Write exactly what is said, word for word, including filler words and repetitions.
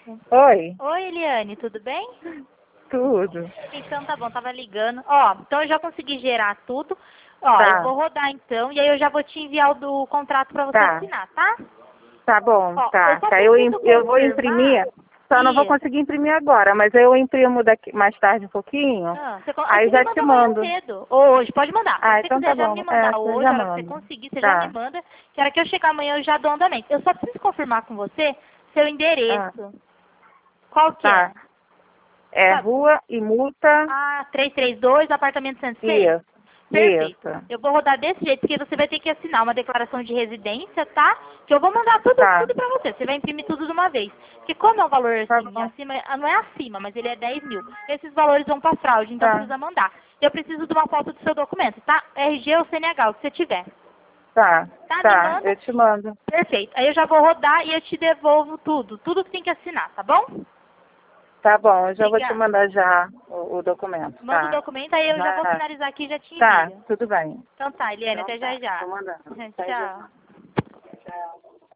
Oi, Oi, Eliane, tudo bem? tudo. Então tá bom, tava ligando. Ó, então eu já consegui gerar tudo. Ó, eu Tá, vou rodar então e aí eu já vou te enviar o do contrato pra você tá, assinar, tá? tá bom, Ó, eu tá. só Tá, eu, im- preciso eu vou confirmar. imprimir, só não vou Isso. conseguir imprimir agora, mas eu imprimo daqui mais tarde um pouquinho, Ah, você, con- aí aí você me já te manda amanhã mando. cedo. Ou hoje, pode mandar. Se Ah, você então tá quiser já bom, me é, mandar eu hoje, já a hora que você mando. conseguir, você já me Tá, manda. Que a hora que eu chegar amanhã eu já dou andamento. Eu só preciso confirmar com você seu ah, endereço. Qual que é? tá. É Tá. rua e multa, Ah, trezentos e trinta e dois, apartamento cento e seis? isso, Perfeito. isso, Eu vou rodar desse jeito, porque você vai ter que assinar uma declaração de residência, tá? Que eu vou mandar tudo, tá, tudo pra você. Você vai imprimir tudo de uma vez. Porque como é um valor tá assim, bom, acima, ah, não é acima, mas ele é dez mil. Esses valores vão pra fraude, então tá, precisa mandar. Eu preciso de uma foto do seu documento, tá? R G ou C N H, o que você tiver. tá, Tá? Me tá, manda. eu te mando. Perfeito. Aí eu já vou rodar e eu te devolvo tudo. Tudo que tem que assinar, tá bom? Tá bom, eu já vou te Obrigada. mandar já o, o documento, Manda o tá? documento, aí eu já vou Vai. finalizar aqui e já te Tá, envio. tudo bem. Então tá, Eliane, Então até já tá, já. tô mandando. Até já. Tchau.